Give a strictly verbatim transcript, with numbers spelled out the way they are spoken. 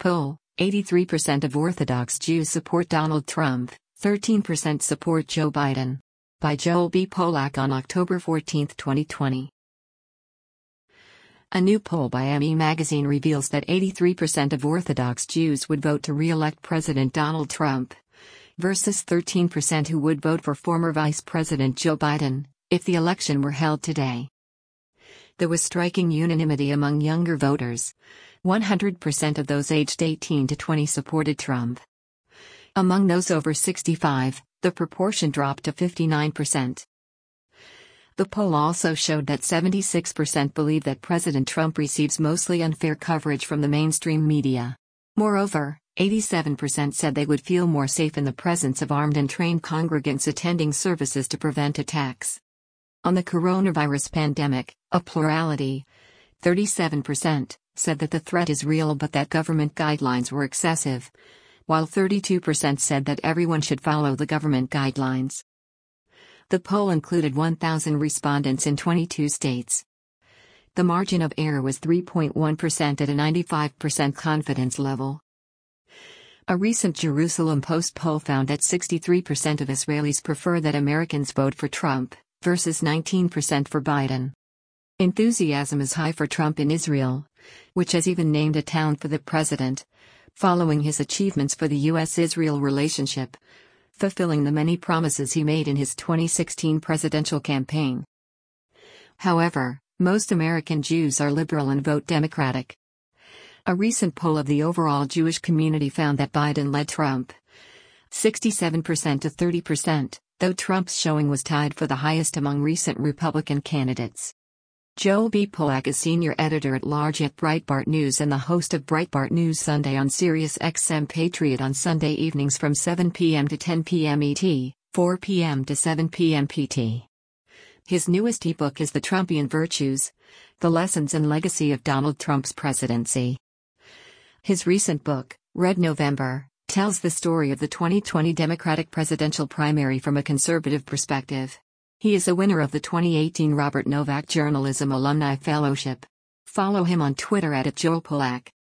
Poll: eighty-three percent of Orthodox Jews support Donald Trump, thirteen percent support Joe Biden. By Joel B. Polak on October fourteenth, twenty twenty. A new poll by M E Magazine reveals that eighty-three percent of Orthodox Jews would vote to re-elect President Donald Trump, versus thirteen percent who would vote for former Vice President Joe Biden, if the election were held today. There was striking unanimity among younger voters. one hundred percent of those aged eighteen to twenty supported Trump. Among those over sixty-five, the proportion dropped to fifty-nine percent. The poll also showed that seventy-six percent believe that President Trump receives mostly unfair coverage from the mainstream media. Moreover, eighty-seven percent said they would feel more safe in the presence of armed and trained congregants attending services to prevent attacks. On the coronavirus pandemic, a plurality, thirty-seven percent, said that the threat is real but that government guidelines were excessive, while thirty-two percent said that everyone should follow the government guidelines. The poll included one thousand respondents in twenty-two states. The margin of error was three point one percent at a ninety-five percent confidence level. A recent Jerusalem Post poll found that sixty-three percent of Israelis prefer that Americans vote for Trump, versus nineteen percent for Biden. Enthusiasm is high for Trump in Israel, which has even named a town for the president, following his achievements for the U S Israel relationship, fulfilling the many promises he made in his twenty sixteen presidential campaign. However, most American Jews are liberal and vote Democratic. A recent poll of the overall Jewish community found that Biden led Trump, sixty-seven percent to thirty percent, though Trump's showing was tied for the highest among recent Republican candidates. Joel B. Polak is senior editor-at-large at Breitbart News and the host of Breitbart News Sunday on Sirius X M Patriot on Sunday evenings from seven p m to ten p m E T, four p m to seven p m P T. His newest ebook is The Trumpian Virtues: The Lessons and Legacy of Donald Trump's Presidency. His recent book, Red November, tells the story of the twenty twenty Democratic presidential primary from a conservative perspective. He is a winner of the twenty eighteen Robert Novak Journalism Alumni Fellowship. Follow him on Twitter at Joel Polak.